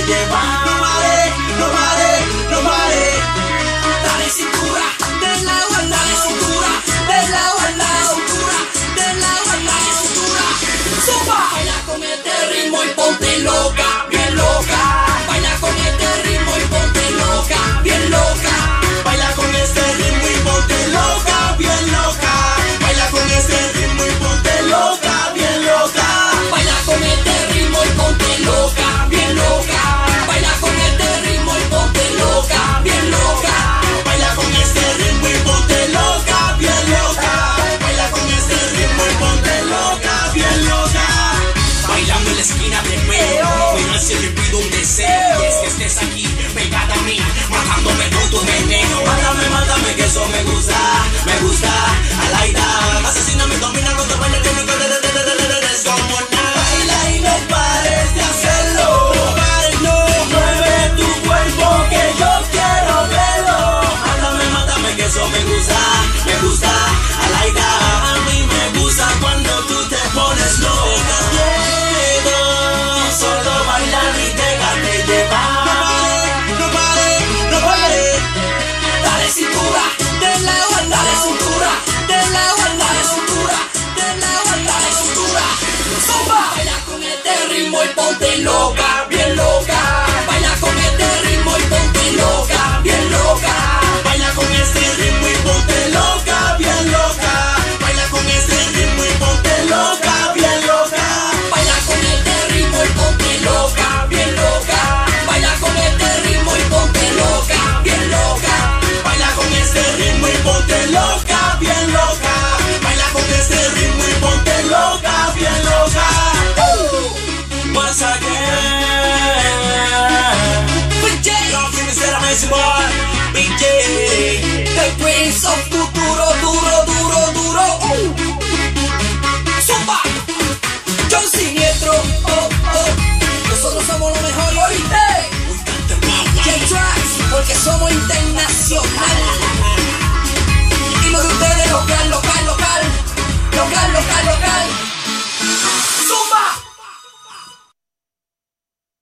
déjate llevar. No pare, no pare, no pare. Dale cintura, de lado a lado, cintura, de lado a lado, cintura, de lado a lado, cintura. Zumba, baila con este ritmo y ponte loca, bien loca. Baila con este ritmo y ponte loca, bien loca. Baila con este ritmo y ponte loca, bien loca. Baila con este ritmo y ponte loca, bien loca. Baila con este ritmo y ponte loca, bien loca. Baila con este ritmo y ponte loca, bien loca. Baila con este ritmo y ponte loca, bien loca. Baila con este ritmo y ponte loca, bien loca. Bailando en la esquina te veo, ven hacia el pido un deseo. Y es que estés aquí, pegada a mí, matándome con tu meneo. Mátame, mátame, que eso me gusta, Alaida. Asesíname, domina con tu baile, tiene que es como nada. Baila y no pares de hacerlo. No pares, no, mueve tu cuerpo que yo quiero verlo. Mátame, mátame, que eso me gusta, Alaida. A mí me gusta cuando tú te pones loca. Quiero solo bailar y déjate llevar. No pare, no pare. Dale cintura, de lado a lado, dale cintura, de lado a lado, dale cintura, de lado a lado, dale cintura. Zumba, baila con este ritmo y ponte loca, bien loca. Baila con este ritmo y ponte loca, bien loca. Baila con este ritmo y ponte loca, bien loca. Baila con este ritmo y ponte loca, bien loca. Baila con este ritmo y ponte loca, bien loca. Baila con este ritmo y ponte loca, bien loca. Baila con este ritmo y ponte loca, bien loca. Baila con este ritmo y ponte loca, bien loca. Once again, BJ, don't finish that amazing boy. BJ, the prince of futuro, duro, duro, duro. Zumba, John Siniestro, oh, oh. Nosotros somos lo mejor, ¿oíste? J-Tracks, porque somos internacional. Y lo de ustedes local, local, local, local, local, local.